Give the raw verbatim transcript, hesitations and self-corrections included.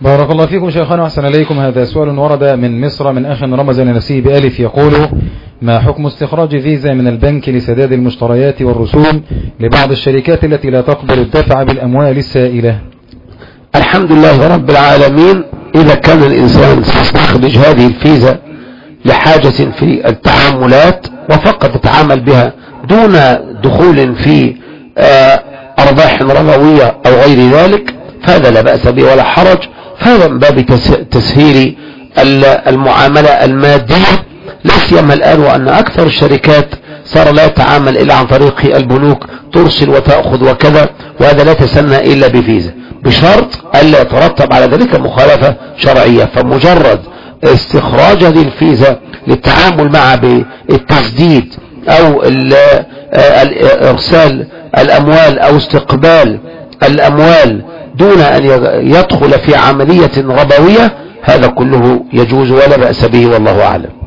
بارك الله فيكم شيخنا وأحسن إليكم. هذا سؤال ورد من مصر من أخ رمز لنفسه بألف يقول: ما حكم استخراج فيزا من البنك لسداد المشتريات والرسوم لبعض الشركات التي لا تقبل الدفع بالأموال السائلة؟ الحمد لله رب العالمين. إذا كان الإنسان سيستخرج هذه الفيزا لحاجة في التعاملات وفقط يتعامل بها دون دخول في أرباح ربوية أو غير ذلك، فهذا لا بأس به ولا حرج. فهذا من باب تسهيل المعاملة المادية، لا سيما الآن وأن أكثر الشركات صار لا يتعامل إلا عن طريق البنوك، ترسل وتأخذ وكذا، وهذا لا تسنى إلا بفيزا، بشرط ألا يترتب على ذلك مخالفة شرعية. فمجرد استخراج هذه الفيزا للتعامل مع بالتسديد أو إرسال الأموال أو استقبال الأموال دون أن يدخل في عملية ربوية، هذا كله يجوز ولا بأس به، والله أعلم.